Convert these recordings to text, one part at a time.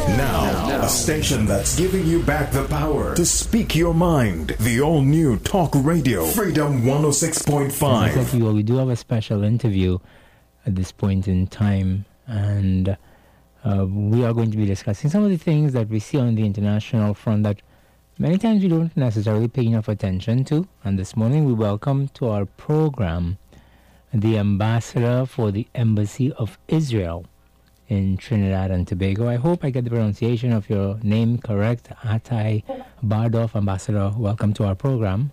Now, a station that's giving you back the power to speak your mind. The all-new Talk Radio, Freedom 106.5. As I said to you, we do have a special interview at this point in time, and we are going to be discussing some of the things that we see on the international front that many times we don't necessarily pay enough attention to. And this morning we welcome to our program the ambassador for the Embassy of Israel in Trinidad and Tobago. I hope I get the pronunciation of your name correct. Atai Bardov, Ambassador, welcome to our program.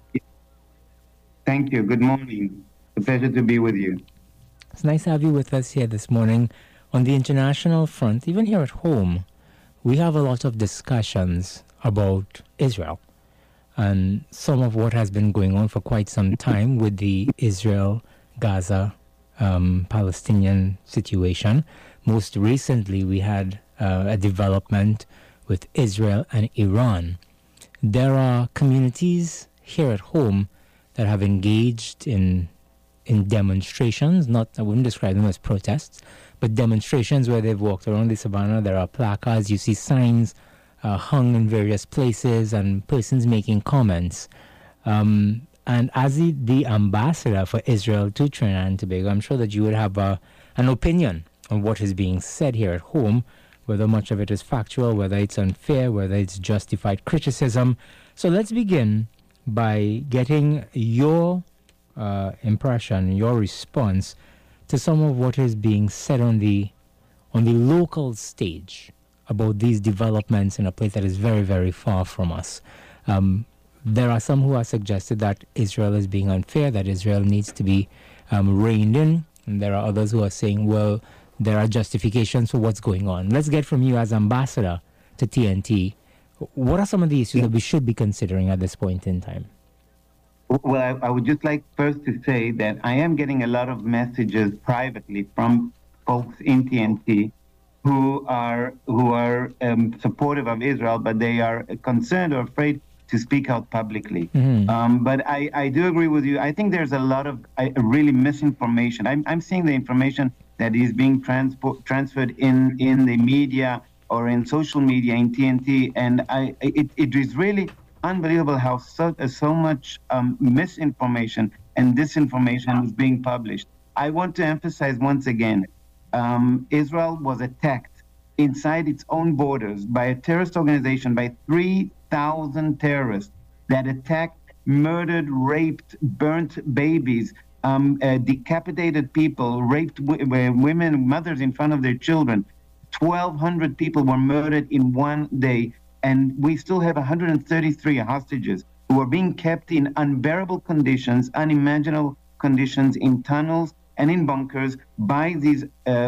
Thank you. Good morning. It's a pleasure to be with you. It's nice to have you with us here this morning. On the international front, even here at home, we have a lot of discussions about Israel and some of what has been going on for quite some time with the Israel-Gaza Palestinian situation. Most recently, we had a development with Israel and Iran. There are communities here at home that have engaged in demonstrations, I wouldn't describe them as protests, but demonstrations where they've walked around the savannah. There are placards, you see signs hung in various places and persons making comments. And as the ambassador for Israel to Trinidad and Tobago, I'm sure that you would have an opinion on what is being said here at home, whether much of it is factual, whether it's unfair, whether it's justified criticism. So let's begin by getting your impression, your response to some of what is being said on the local stage about these developments in a place that is very, very far from us. There are some who have suggested that Israel is being unfair, that Israel needs to be reined in, and there are others who are saying, well, there are justifications for what's going on. Let's get from you as ambassador to TNT. What are some of the issues that we should be considering at this point in time? Well, I would just like first to say that I am getting a lot of messages privately from folks in TNT who are supportive of Israel, but they are concerned or afraid to speak out publicly. Mm-hmm. But I do agree with you. I think there's a lot of really misinformation. I'm seeing the information that is being transferred in the media or in social media in TNT, and it is really unbelievable how so much misinformation and disinformation is being published. I want to emphasize once again, Israel was attacked inside its own borders by a terrorist organization, by 3,000 terrorists that attacked, murdered, raped, burnt babies, decapitated people, raped women, mothers in front of their children. 1,200 people were murdered in one day, and we still have 133 hostages who are being kept in unbearable conditions, unimaginable conditions, in tunnels and in bunkers by these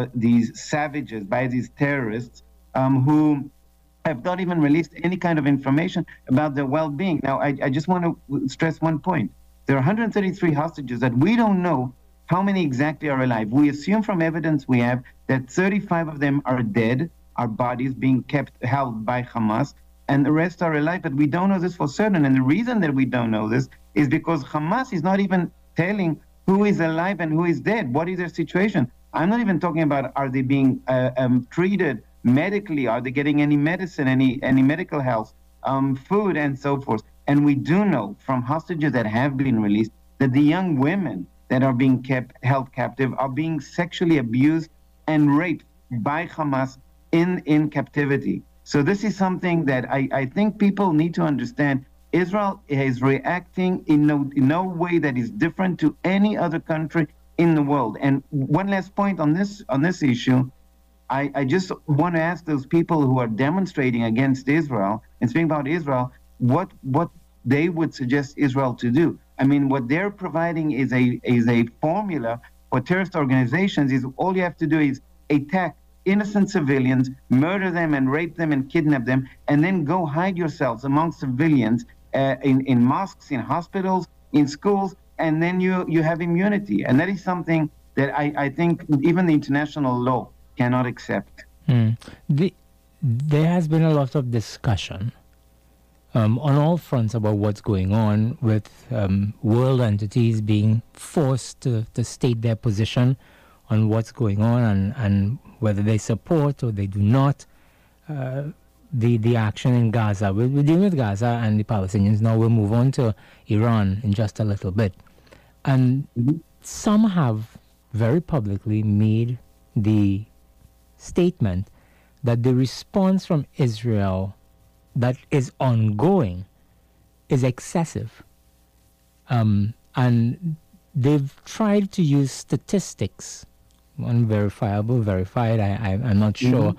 savages, by these terrorists who have not even released any kind of information about their well-being. Now, I just want to stress one point. There are 133 hostages that we don't know how many exactly are alive. We assume from evidence we have that 35 of them are dead, our bodies being held by Hamas, and the rest are alive, but we don't know this for certain. And the reason that we don't know this is because Hamas is not even telling who is alive and who is dead. What is their situation? I'm not even talking about are they being treated medically, are they getting any medicine, any medical health, food, and so forth. And we do know from hostages that have been released that the young women that are being held captive are being sexually abused and raped by Hamas in captivity. So this is something that I think people need to understand. Israel is reacting in no way that is different to any other country in the world. And one last point on this issue, I just want to ask those people who are demonstrating against Israel and speaking about Israel, what they would suggest Israel to do. I mean, what they're providing is a formula for terrorist organizations. Is all you have to do is attack innocent civilians, murder them and rape them and kidnap them, and then go hide yourselves among civilians in mosques, in hospitals, in schools, and then you have immunity. And that is something that I think even the international law cannot accept. There has been a lot of discussion on all fronts about what's going on with world entities being forced to state their position on what's going on and whether they support or they do not the action in Gaza. We're dealing with Gaza and the Palestinians. Now we'll move on to Iran in just a little bit. And some have very publicly made the statement that the response from Israel that is ongoing is excessive. And they've tried to use statistics, unverifiable, verified, I'm not sure,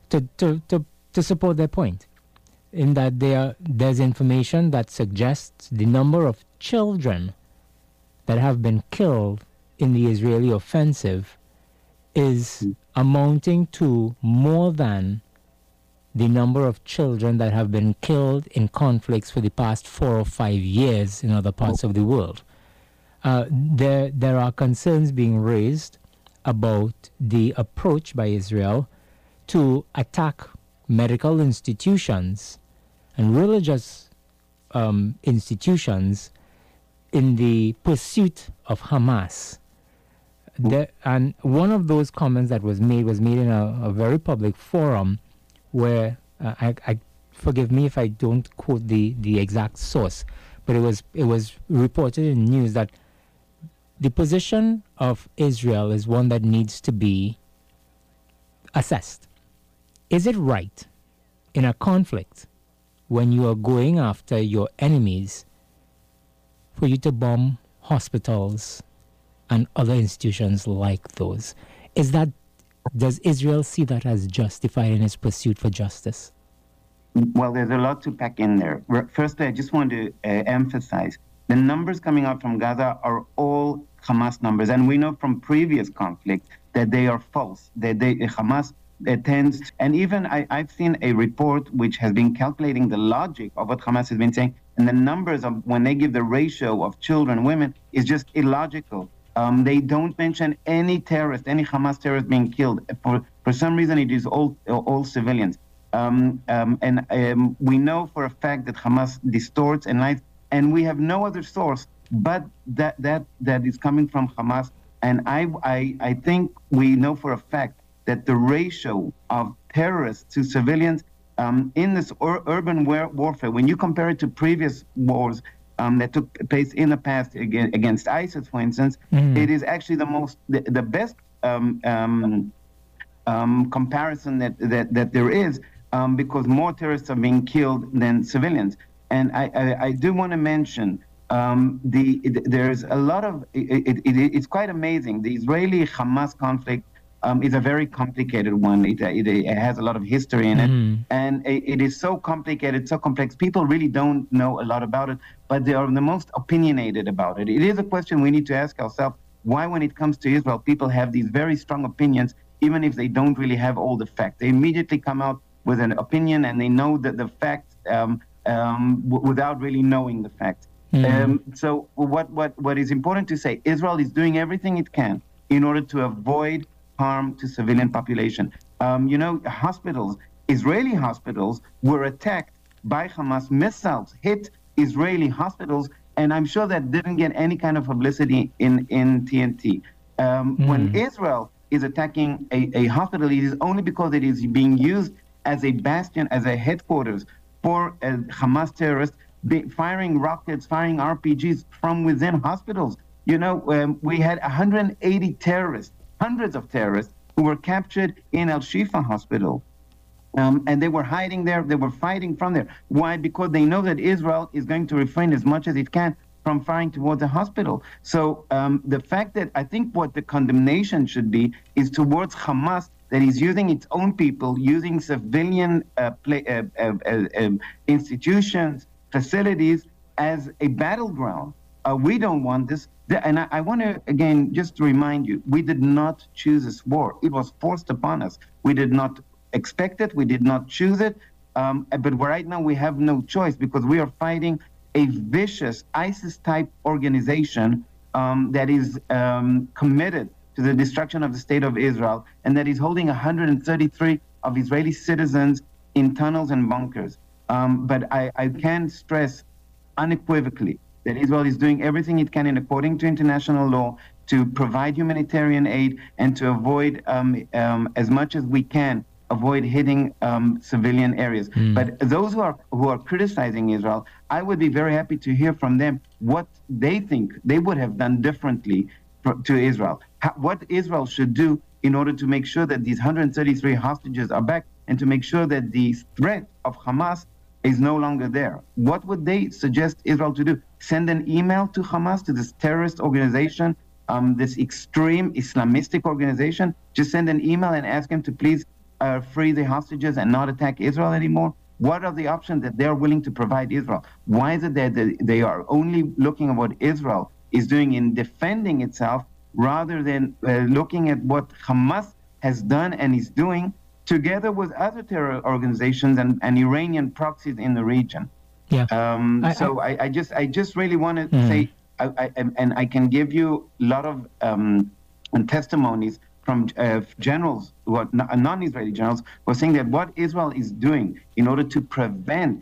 to support their point, in that there's information that suggests the number of children that have been killed in the Israeli offensive is amounting to more than the number of children that have been killed in conflicts for the past 4 or 5 years in other parts of the world. There are concerns being raised about the approach by Israel to attack medical institutions and religious institutions in the pursuit of Hamas. And one of those comments that was made in a very public forum where, I forgive me if I don't quote the exact source, but it was reported in news that the position of Israel is one that needs to be assessed. Is it right in a conflict when you are going after your enemies for you to bomb hospitals and other institutions like those? Does Israel see that as justified in its pursuit for justice? Well, there's a lot to pack in there. Firstly, I just want to emphasize the numbers coming out from Gaza are all Hamas numbers, and we know from previous conflicts that they are false. Hamas tends, and even I've seen a report which has been calculating the logic of what Hamas has been saying, and the numbers of when they give the ratio of children, women, is just illogical. They don't mention any terrorist, any Hamas terrorist being killed. For some reason, it is all civilians. We know for a fact that Hamas distorts and lies, and we have no other source but that is coming from Hamas. And I think we know for a fact that the ratio of terrorists to civilians in this urban warfare, when you compare it to previous wars that took place in the past against ISIS, for instance, it is actually the best comparison that there is, because more terrorists are being killed than civilians. And I do want to mention there's a lot of it's quite amazing. The Israeli-Hamas conflict is a very complicated one. It has a lot of history in it, and it is so complicated, so complex. People really don't know a lot about it, but they are the most opinionated about it. It is a question we need to ask ourselves: why, when it comes to Israel, people have these very strong opinions, even if they don't really have all the facts. They immediately come out with an opinion, and they know that the facts without really knowing the facts. So what is important to say, Israel is doing everything it can in order to avoid harm to civilian population. Hospitals, Israeli hospitals, were attacked by Hamas. Missiles hit Israeli hospitals, and I'm sure that didn't get any kind of publicity in TNT. When Israel is attacking a hospital, it is only because it is being used as a bastion, as a headquarters for Hamas terrorists, firing rockets, firing RPGs from within hospitals. We had 180 terrorists, hundreds of terrorists, who were captured in Al-Shifa hospital. And they were hiding there. They were fighting from there. Why? Because they know that Israel is going to refrain as much as it can from firing towards the hospital. So the fact that I think what the condemnation should be is towards Hamas, that is using its own people, using civilian institutions, facilities as a battleground. We don't want this. And I want to, again, just remind you, we did not choose this war. It was forced upon us. We did not expect it. We did not choose it. But right now we have no choice, because we are fighting a vicious ISIS-type organization that is committed to the destruction of the state of Israel, and that is holding 133 of Israeli citizens in tunnels and bunkers. But I can stress unequivocally that Israel is doing everything it can according to international law to provide humanitarian aid and to avoid as much as we can avoid hitting civilian areas. But those who are criticizing Israel, I would be very happy to hear from them what they think they would have done differently to Israel. What Israel should do in order to make sure that these 133 hostages are back and to make sure that the threat of Hamas is no longer there. What would they suggest Israel to do? Send an email to Hamas, to this terrorist organization, this extreme Islamistic organization? Just send an email and ask them to please free the hostages and not attack Israel anymore? What are the options that they're willing to provide Israel? Why is it that they are only looking at what Israel is doing in defending itself rather than looking at what Hamas has done and is doing together with other terror organizations and Iranian proxies in the region? Yeah. I just really want to say, and I can give you a lot of testimonies from generals who are non-Israeli generals who are saying that what Israel is doing in order to prevent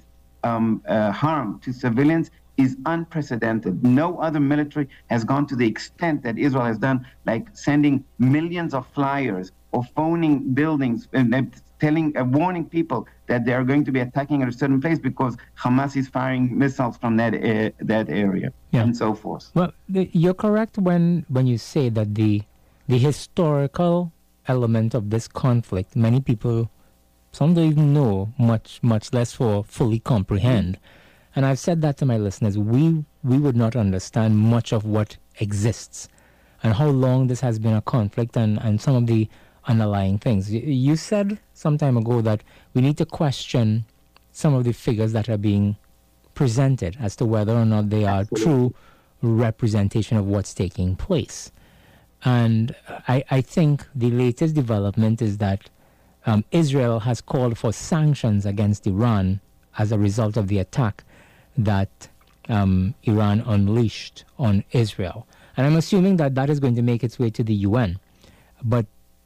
harm to civilians is unprecedented. No other military has gone to the extent that Israel has done, like sending millions of flyers or phoning buildings and warning people that they are going to be attacking at a certain place because Hamas is firing missiles from that area, and so forth. Well, you're correct when you say that the historical element of this conflict, many people, some don't even know, much less for fully comprehend. And I've said that to my listeners. We would not understand much of what exists and how long this has been a conflict and some of the underlying things. You said some time ago that we need to question some of the figures that are being presented as to whether or not they are true representation of what's taking place. And I think the latest development is that Israel has called for sanctions against Iran as a result of the attack that Iran unleashed on Israel. And I'm assuming that that is going to make its way to the UN. But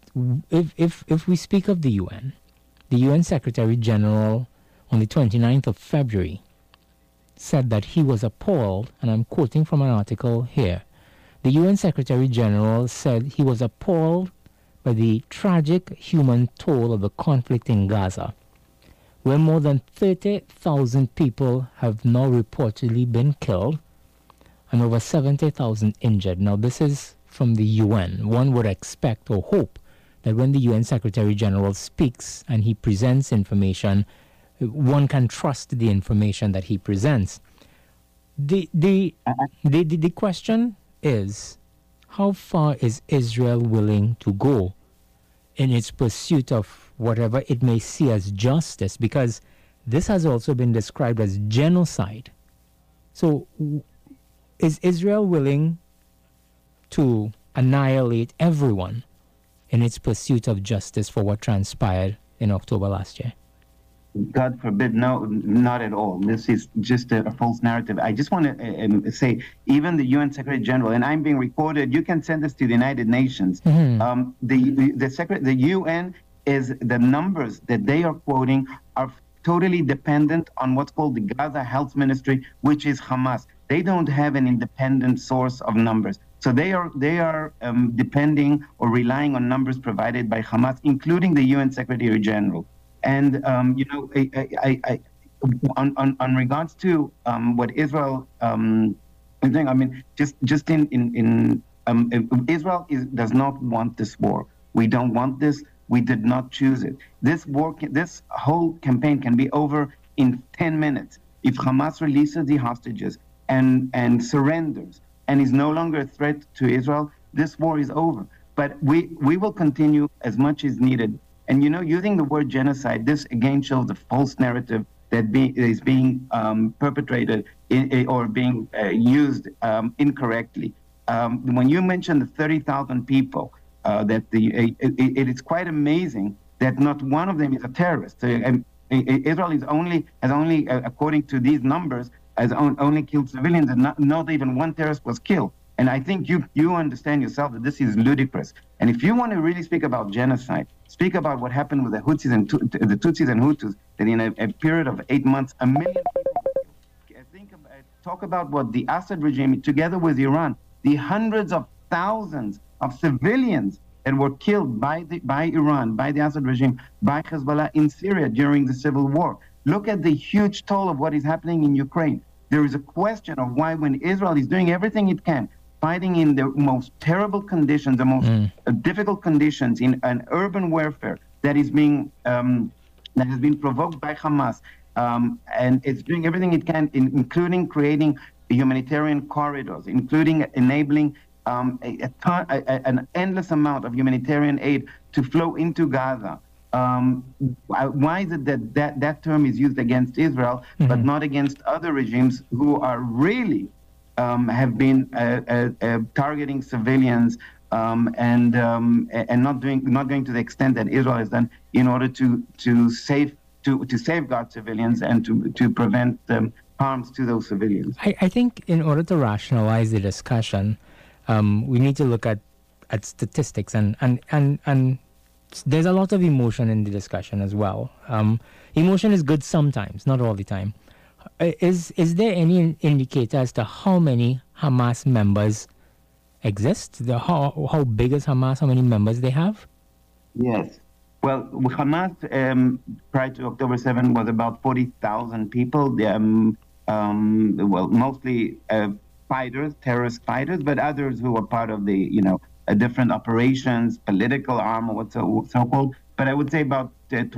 if we speak of the UN Secretary General on the 29th of February said that he was appalled, and I'm quoting from an article here. The UN Secretary General said he was appalled by the tragic human toll of the conflict in Gaza, where more than 30,000 people have now reportedly been killed and over 70,000 injured. Now, this is from the UN. One would expect or hope that when the UN Secretary General speaks and he presents information, one can trust the information that he presents. The question is, how far is Israel willing to go in its pursuit of whatever it may see as justice? Because this has also been described as genocide. So is Israel willing to annihilate everyone in its pursuit of justice for what transpired in October last year? God forbid, no, not at all. This is just a false narrative. I just want to say, even the UN Secretary General, and I'm being recorded, you can send this to the United Nations. The UN is, the numbers that they are quoting are totally dependent on what's called the Gaza Health Ministry, which is Hamas. They don't have an independent source of numbers. So they are depending or relying on numbers provided by Hamas, including the UN Secretary General. And on regards to what Israel is doing, I mean, just in Israel does not want this war. We don't want this. We did not choose it. This whole campaign can be over in 10 minutes if Hamas releases the hostages and surrenders and is no longer a threat to Israel. This war is over. But we will continue as much as needed. And, using the word genocide, this again shows the false narrative that is being perpetrated or being used incorrectly. When you mention the 30,000 people, it is quite amazing that not one of them is a terrorist. Israel has only, according to these numbers, has only killed civilians, and not even one terrorist was killed. And I think you understand yourself that this is ludicrous. And if you want to really speak about genocide, speak about what happened with the Houthis and the Tutsis and Hutus, that in a period of 8 months, 1 million people. Talk about what the Assad regime, together with Iran, the hundreds of thousands of civilians that were killed by Iran, by the Assad regime, by Hezbollah in Syria during the civil war. Look at the huge toll of what is happening in Ukraine. There is a question of why, when Israel is doing everything it can, fighting in the most terrible conditions, the most difficult conditions, in an urban warfare that is being that has been provoked by Hamas, and it's doing everything it can, including creating humanitarian corridors, including enabling an endless amount of humanitarian aid to flow into Gaza. Why is it that term is used against Israel, but not against other regimes who are really have been targeting civilians and not going to the extent that Israel has done in order to safeguard civilians and to prevent harms to those civilians? I think in order to rationalize the discussion, we need to look at statistics and there's a lot of emotion in the discussion as well. Emotion is good sometimes, not all the time. Is there any indicator as to how many Hamas members exist? How big is Hamas? How many members they have? Yes. Well, Hamas prior to October 7 was about 40,000 people. Mostly fighters, terrorist fighters, but others who were part of the, different operations, political arm, or what's so-called. But I would say about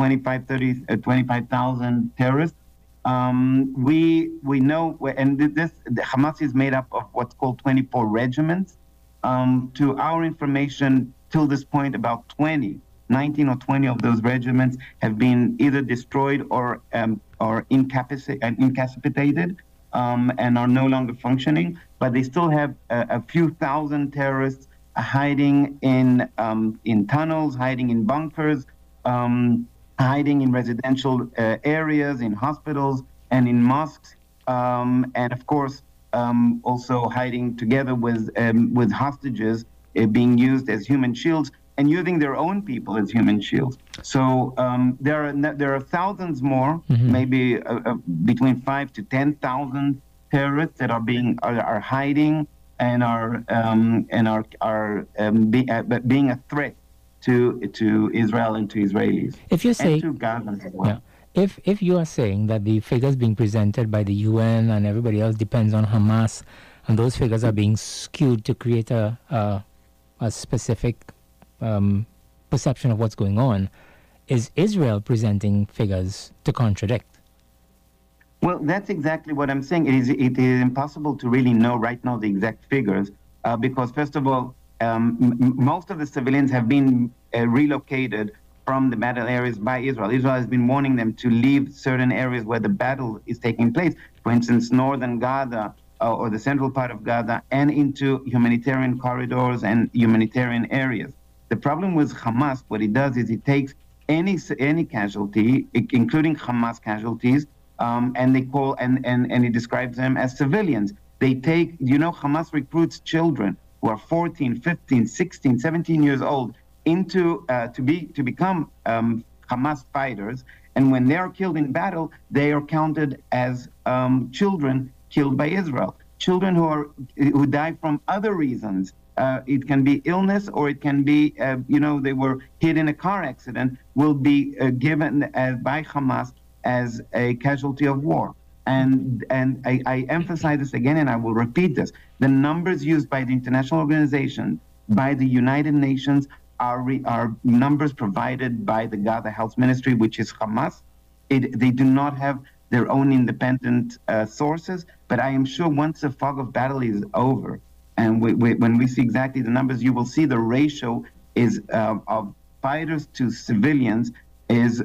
25,000 terrorists. We know, and the Hamas is made up of what's called 24 regiments. To our information, till this point, about 19 or 20 of those regiments have been either destroyed or incapacitated and are no longer functioning. But they still have a few thousand terrorists hiding in tunnels, hiding in bunkers, hiding in residential areas, in hospitals, and in mosques, and of course also hiding together with hostages being used as human shields and using their own people as human shields. So there are thousands more, maybe between 5,000 to 10,000 terrorists that are hiding and are being a threat to Israel and to Israelis. If you're saying, and to Gaza as well. Yeah. If you are saying that the figures being presented by the UN and everybody else depends on Hamas, and those figures are being skewed to create a specific perception of what's going on, is Israel presenting figures to contradict? Well, that's exactly what I'm saying. It is impossible to really know right now the exact figures because, first of all, most of the civilians have been relocated from the battle areas by Israel. Israel has been warning them to leave certain areas where the battle is taking place, for instance, northern Gaza or the central part of Gaza, and into humanitarian corridors and humanitarian areas. The problem with Hamas, what it does is it takes any casualty, including Hamas casualties, and they call and it describes them as civilians. They take, Hamas recruits children who are 14, 15, 16, 17 years old into to become Hamas fighters, and when they are killed in battle, they are counted as children killed by Israel. Children who die from other reasons. It can be illness, or it can be they were hit in a car accident, will be given by Hamas as a casualty of war. And I emphasize this again, and I will repeat this. The numbers used by the international organization, by the United Nations, are numbers provided by the Gaza Health Ministry, which is Hamas. They do not have their own independent sources, but I am sure once the fog of battle is over, and when we see exactly the numbers, you will see the ratio is of fighters to civilians is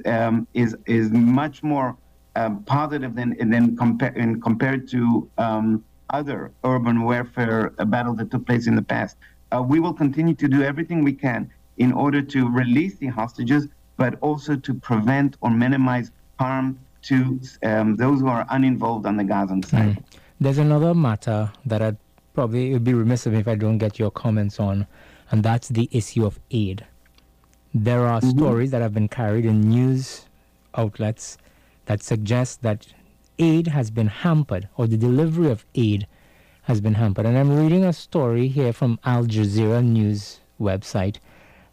much more positive than compared to other urban warfare battles that took place in the past. We will continue to do everything we can in order to release the hostages, but also to prevent or minimize harm to those who are uninvolved on the Gazan side. There's another matter that it would be remiss of me if I don't get your comments on, and that's the issue of aid. There are stories that have been carried in news outlets that suggest that aid has been hampered, or the delivery of aid has been hampered. And I'm reading a story here from Al Jazeera news website,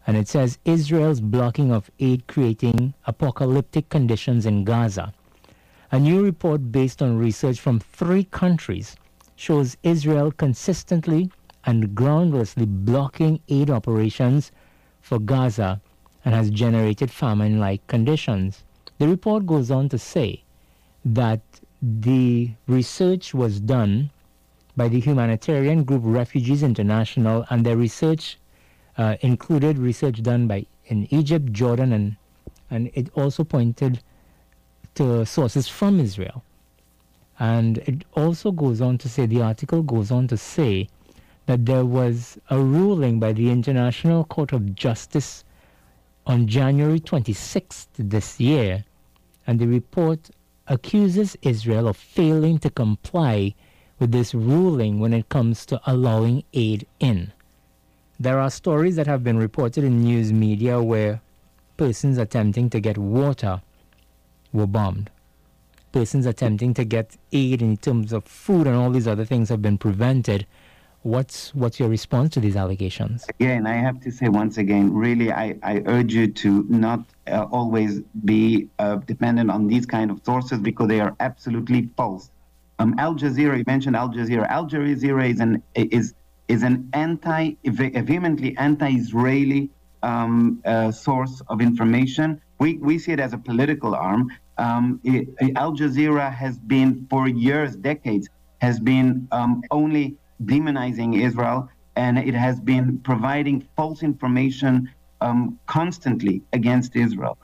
And it says Israel's blocking of aid creating apocalyptic conditions in Gaza. A new report based on research from 3 countries shows Israel consistently and groundlessly blocking aid operations for Gaza and has generated famine-like conditions. The report goes on to say that the research was done by the humanitarian group Refugees International, and their research included research done in Egypt, Jordan, and it also pointed to sources from Israel. And it also goes on to say, the article goes on to say that there was a ruling by the International Court of Justice on January 26th this year, and the report accuses Israel of failing to comply with this ruling when it comes to allowing aid in. There are stories that have been reported in news media where persons attempting to get water were bombed. Persons attempting to get aid in terms of food and all these other things have been prevented. What's your response to these allegations? Again, I have to say once again, really, I urge you to not always be dependent on these kind of sources because they are absolutely false. Al Jazeera, you mentioned Al Jazeera. Al Jazeera is an vehemently anti-Israeli source of information. We see it as a political arm. Al Jazeera has been, for years, decades, has been only demonizing Israel, and it has been providing false information constantly against Israel.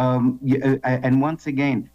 And once again,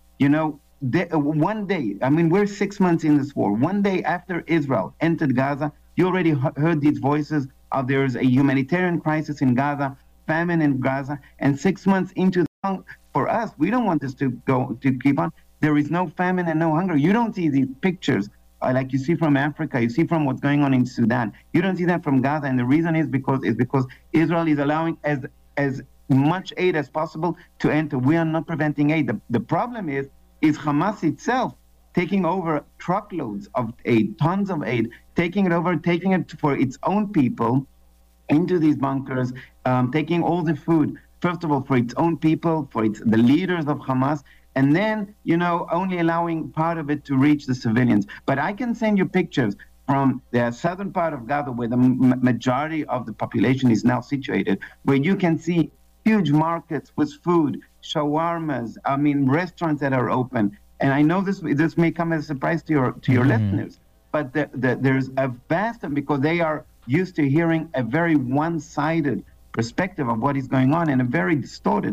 one day, we're 6 months in this war. One day after Israel entered Gaza, you already heard these voices of there's a humanitarian crisis in Gaza, famine in Gaza, and 6 months into for us, we don't want this to keep on. There is no famine and no hunger. You don't see these pictures like you see from Africa, you see from what's going on in Sudan. You don't see that from Gaza, and the reason is because Israel is allowing as much aid as possible to enter. We are not preventing aid. The problem is Hamas itself taking over truckloads of aid, tons of aid, taking it for its own people into these bunkers, taking all the food, first of all, for its own people, for the leaders of Hamas, and then, only allowing part of it to reach the civilians. But I can send you pictures from the southern part of Gaza, where the majority of the population is now situated, where you can see huge markets with food, shawarmas, restaurants that are open. And I know this may come as a surprise to your listeners, but there's a vast, because they are used to hearing a very one-sided perspective of what is going on and a very distorted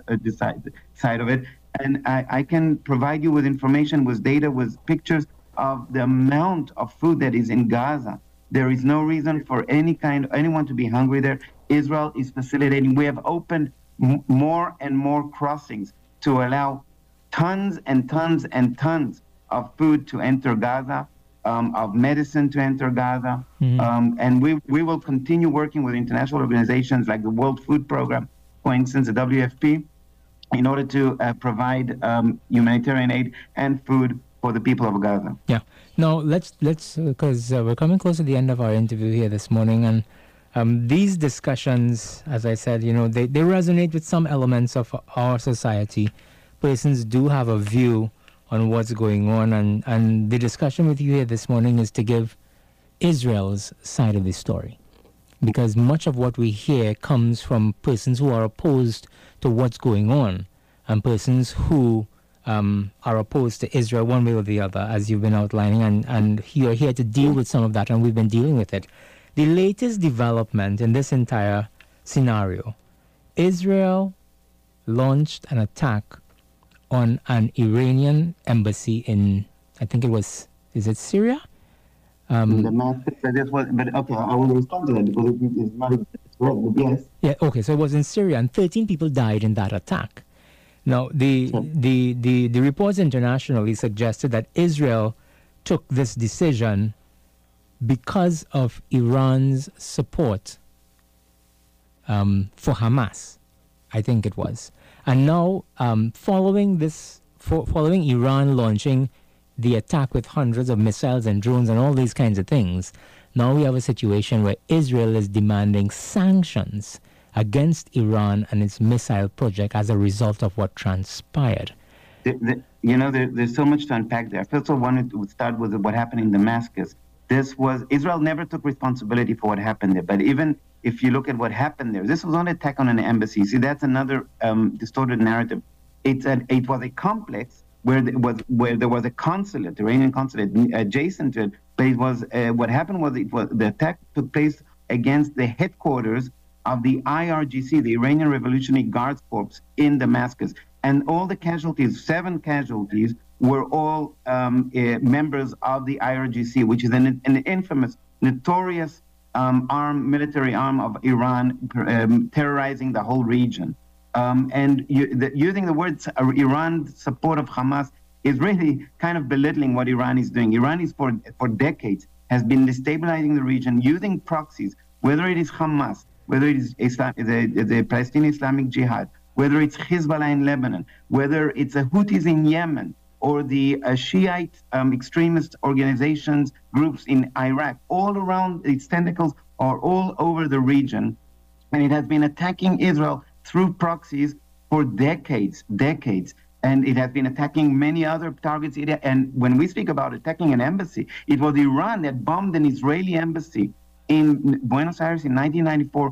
side of it. And I can provide you with information, with data, with pictures of the amount of food that is in Gaza. There is no reason for anyone to be hungry there. Israel is facilitating. We have opened more and more crossings to allow tons and tons and tons of food to enter Gaza, of medicine to enter Gaza. And we will continue working with international organizations like the World Food Program, for instance, the WFP, in order to provide humanitarian aid and food for the people of Gaza. Yeah. Now, let's because we're coming close to the end of our interview here this morning, and these discussions, as I said, they resonate with some elements of our society. Persons do have a view on what's going on, and the discussion with you here this morning is to give Israel's side of the story, because much of what we hear comes from persons who are opposed to what's going on, and persons who are opposed to Israel one way or the other, as you've been outlining, and you're here to deal with some of that, and we've been dealing with it. The latest development in this entire scenario, Israel launched an attack on an Iranian embassy in, I think it was, is it Syria? But okay, I will respond to that because it is not correct, but yes. Yeah, okay, so it was in Syria, and 13 people died in that attack. Now, the reports internationally suggested that Israel took this decision because of Iran's support for Hamas, I think it was. And now, following Iran launching the attack with hundreds of missiles and drones and all these kinds of things, now we have a situation where Israel is demanding sanctions against Iran and its missile project as a result of what transpired. There's so much to unpack there. First of all, I wanted to start with what happened in Damascus. Israel never took responsibility for what happened there. But even if you look at what happened there, this was not an attack on an embassy. See, that's another distorted narrative. It was a complex where there was a consulate, Iranian consulate, adjacent to it. But it was what happened was the attack took place against the headquarters of the IRGC, the Iranian Revolutionary Guards Corps in Damascus. And all the casualties, 7 casualties, were all members of the IRGC, which is an infamous, notorious military arm of Iran, terrorizing the whole region. Using the words Iran support of Hamas is really kind of belittling what Iran is doing. Iran is for decades has been destabilizing the region using proxies, whether it is Hamas, whether it is the Palestinian Islamic Jihad, whether it's Hezbollah in Lebanon, whether it's the Houthis in Yemen, or the Shiite extremist organizations, groups in Iraq, all around its tentacles are all over the region. And it has been attacking Israel through proxies for decades. And it has been attacking many other targets. And when we speak about attacking an embassy, it was Iran that bombed an Israeli embassy in Buenos Aires in 1994,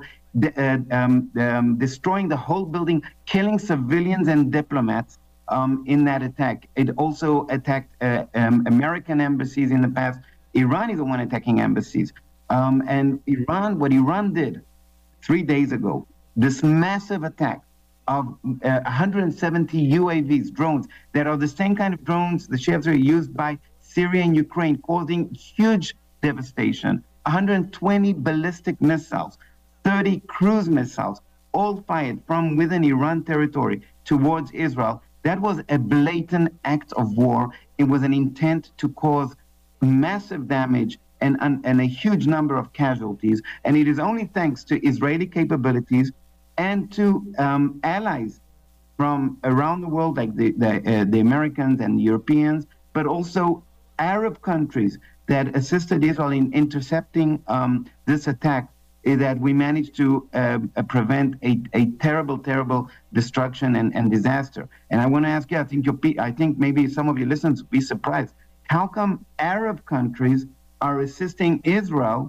destroying the whole building, killing civilians and diplomats in that attack. It also attacked American embassies in the past. Iran is the one attacking embassies. And what Iran did 3 days ago, this massive attack of 170 UAVs, drones, that are the same kind of drones the ships are used by Syria and Ukraine, causing huge devastation. 120 ballistic missiles, 30 cruise missiles, all fired from within Iran territory towards Israel. That was a blatant act of war. It was an intent to cause massive damage and a huge number of casualties. And it is only thanks to Israeli capabilities and to allies from around the world, like the Americans and the Europeans, but also Arab countries that assisted Israel in intercepting this attack, that we managed to prevent a terrible destruction and disaster. And I want to ask you, I think maybe some of your listeners will be surprised. How come Arab countries are assisting Israel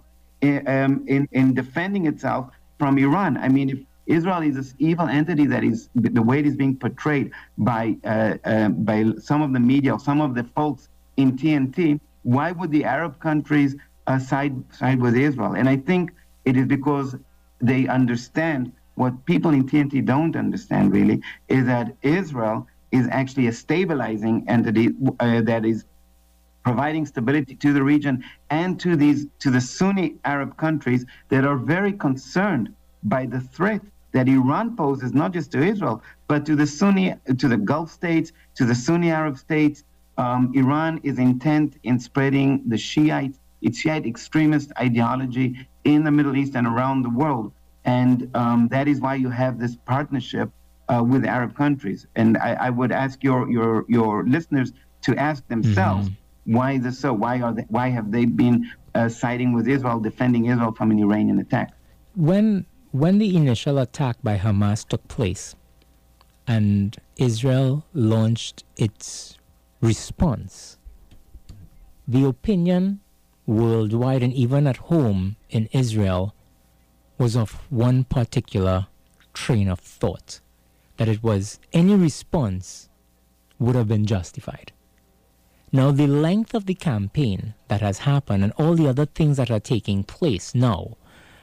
in defending itself from Iran? I mean, if Israel is this evil entity that is the way it is being portrayed by some of the media or some of the folks in TNT, why would the Arab countries side with Israel? And I think it is because they understand what people in TNT don't understand, really, is that Israel is actually a stabilizing entity that is providing stability to the region and to the Sunni Arab countries that are very concerned by the threat that Iran poses, not just to Israel, but to the Gulf states, to the Sunni Arab states. Iran is intent in spreading its Shiite extremist ideology in the Middle East and around the world. And that is why you have this partnership with Arab countries. And I would ask your listeners to ask themselves, why is this so? Why have they been siding with Israel, defending Israel from an Iranian attack? When the initial attack by Hamas took place and Israel launched its response, the opinion worldwide and even at home in Israel was of one particular train of thought, that it was any response would have been justified. Now, the length of the campaign that has happened and all the other things that are taking place now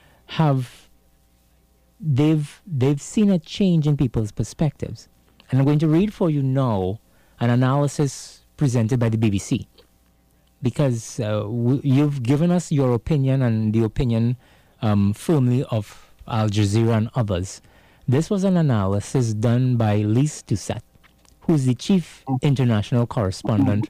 they've seen a change in people's perspectives. And I'm going to read for you now an analysis presented by the BBC, because you've given us your opinion and the opinion firmly of Al Jazeera and others. This was an analysis done by Lise Doucet, who's the chief international correspondent.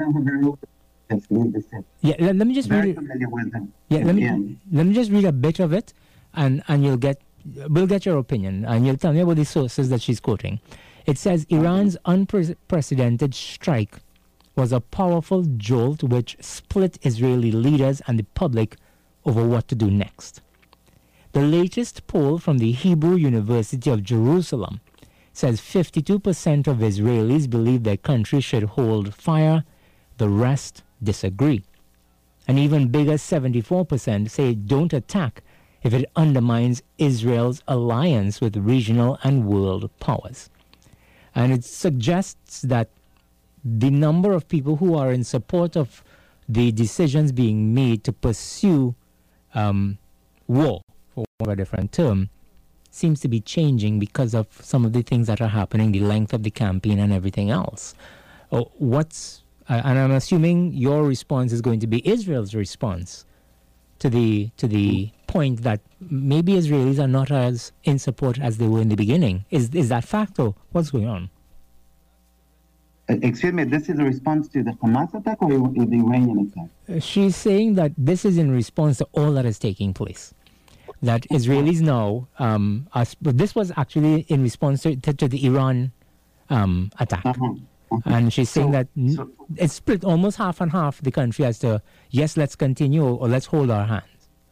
Yeah, let me just read it. Yeah, let me just read a bit of it, and we'll get your opinion, and you'll tell me about the sources that she's quoting. It says Iran's unprecedented strike was a powerful jolt which split Israeli leaders and the public over what to do next. The latest poll from the Hebrew University of Jerusalem says 52% of Israelis believe their country should hold fire. The rest disagree. An even bigger 74% say don't attack if it undermines Israel's alliance with regional and world powers. And it suggests that the number of people who are in support of the decisions being made to pursue war, for a different term, seems to be changing because of some of the things that are happening, the length of the campaign and everything else. And I'm assuming your response is going to be Israel's response to the point that maybe Israelis are not as in support as they were in the beginning. Is that fact, or what's going on? Excuse me, this is a response to the Hamas attack or the Iranian attack? She's saying that this is in response to all that is taking place. That Israelis now, but this was actually in response to the Iran attack. And she's saying that it's split almost half and half the country as to, yes, let's continue, or let's hold our hands.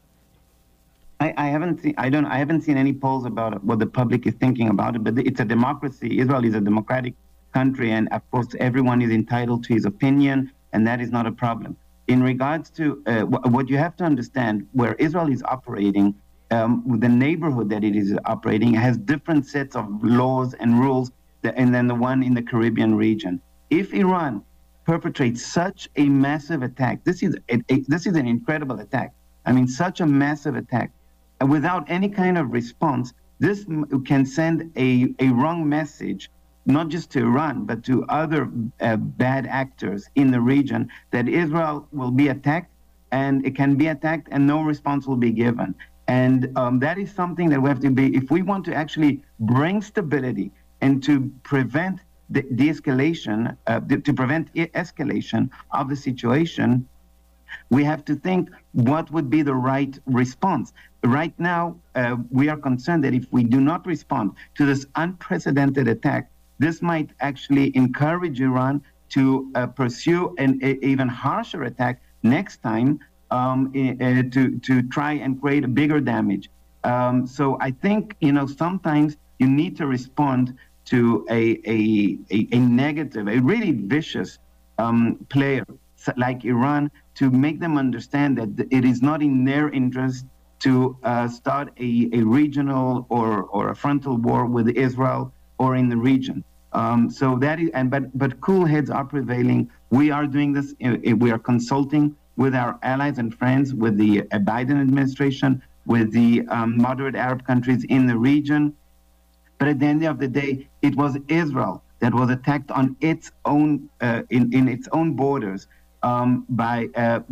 I haven't seen any polls about what the public is thinking about it, but it's a democracy. Israel is a democratic country, and of course everyone is entitled to his opinion, and that is not a problem. In regards to what you have to understand, where Israel is operating, the neighborhood that it is operating has different sets of laws and rules and then the one in the Caribbean region. If Iran perpetrates such a massive attack, this is an incredible attack. I mean, such a massive attack, without any kind of response, this can send a wrong message, not just to Iran, but to other bad actors in the region, that Israel will be attacked, and it can be attacked and no response will be given. And that is something that we have to be, if we want to actually bring stability and to prevent the de-escalation, to prevent escalation of the situation, we have to think what would be the right response. Right now, we are concerned that if we do not respond to this unprecedented attack, this might actually encourage Iran to pursue an even harsher attack next time to try and create a bigger damage. So I think, sometimes you need to respond to a negative, a really vicious player like Iran, to make them understand that it is not in their interest to start a regional or a frontal war with Israel or in the region. So that is, but cool heads are prevailing. We are doing this. We are consulting with our allies and friends, with the Biden administration, with the moderate Arab countries in the region. But at the end of the day, it was Israel that was attacked on its own, in its own borders, by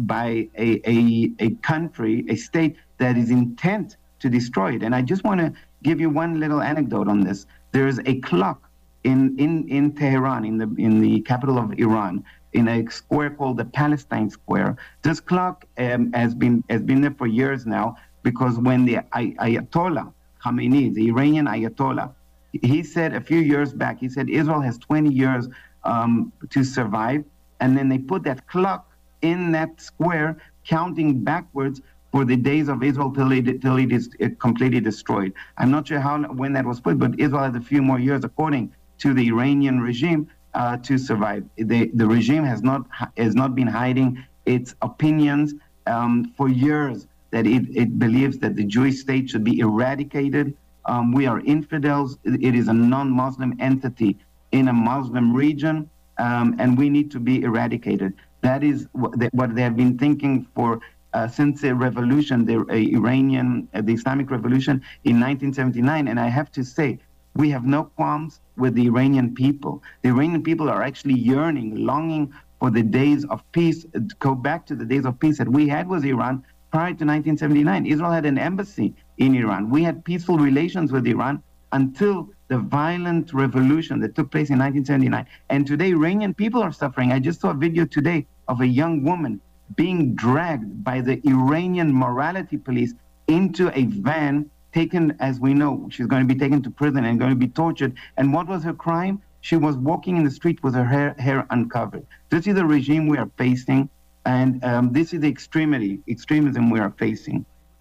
a country, a state that is intent to destroy it. And I just want to give you one little anecdote on this. There is a clock in Tehran, in the capital of Iran, in a square called the Palestine Square. This clock has been there for years now, because when the Ayatollah Khamenei, the Iranian Ayatollah, he said a few years back, he said Israel has 20 years to survive, and then they put that clock in that square, counting backwards for the days of Israel till it is completely destroyed. I'm not sure when that was put, but Israel has a few more years, according to the Iranian regime, to survive. The regime has not been hiding its opinions for years, that it believes that the Jewish state should be eradicated. We are infidels. It is a non-Muslim entity in a Muslim region, and we need to be eradicated. That is what they have been thinking for since the revolution, the Islamic Revolution in 1979. And I have to say, we have no qualms with the Iranian people. The Iranian people are actually yearning, longing for the days of peace, to go back to the days of peace that we had with Iran prior to 1979. Israel had an embassy in Iran. We had peaceful relations with Iran until the violent revolution that took place in 1979. And today, Iranian people are suffering. I just saw a video today of a young woman being dragged by the Iranian morality police into a van, taken, as we know, she's going to be taken to prison and going to be tortured. And what was her crime? She was walking in the street with her hair uncovered. This is the regime we are facing, and this is the extremism we are facing.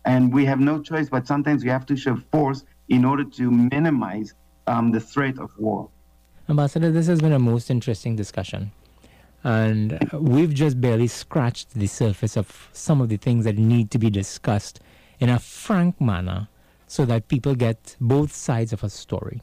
And we have no choice, but sometimes we have to show force in order to minimize the threat of war. Ambassador, this has been a most interesting discussion. And we've just barely scratched the surface of some of the things that need to be discussed in a frank manner so that people get both sides of a story.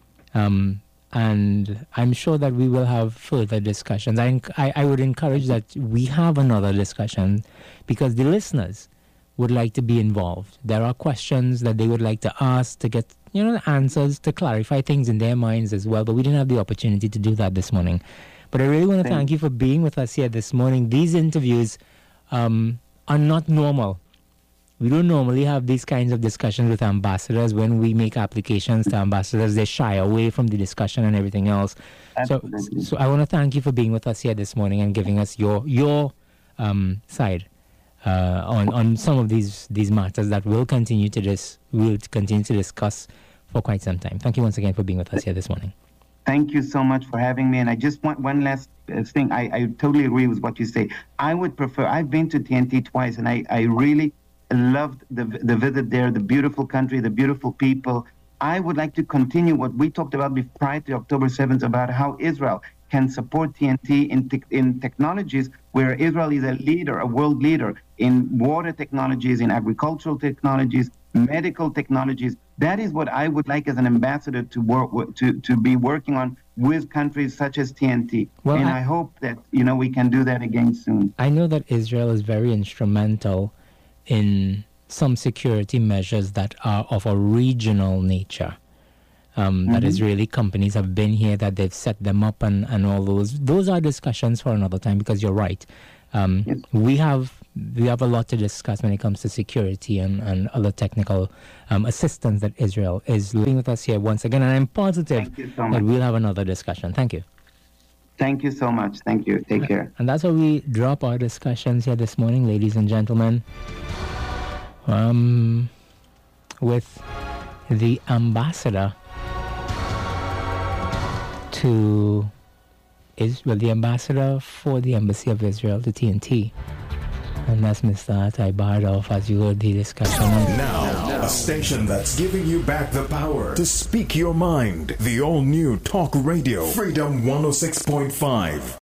And I'm sure that we will have further discussions. I would encourage that we have another discussion because the listeners would like to be involved. There are questions that they would like to ask to get, answers to clarify things in their minds as well. But we didn't have the opportunity to do that this morning. But I really want to thank you for being with us here this morning. These interviews are not normal. We don't normally have these kinds of discussions with ambassadors. When we make applications to ambassadors, they shy away from the discussion and everything else. So I want to thank you for being with us here this morning and giving us your side on some of these matters that we'll continue to discuss for quite some time. Thank you once again for being with us here this morning. Thank you so much for having me. And I just want one last thing. I totally agree with what you say. I would prefer, I've been to TNT twice, and I really loved the visit there, the beautiful country, the beautiful people. I would like to continue what we talked about prior to October 7th about how Israel can support TNT in technologies where Israel is a leader, a world leader in water technologies, in agricultural technologies, medical technologies. That is what I would like as an ambassador to work to be working on with countries such as TNT. Well, and I hope that we can do that again soon. I know that Israel is very instrumental in some security measures that are of a regional nature. That Israeli companies have been here, that they've set them up and all those. Those are discussions for another time because you're right. Yes. We have a lot to discuss when it comes to security and other technical assistance that Israel is living with us here once again. And I'm positive that we'll have another discussion. Thank you. Thank you so much. Thank you. Take care. And that's how we drop our discussions here this morning, ladies and gentlemen, with the ambassador the ambassador for the Embassy of Israel to TNT. And that's Mr. Atai Bardov, as you heard the discussion. Now, a station that's giving you back the power to speak your mind. The all-new Talk Radio, Freedom 106.5.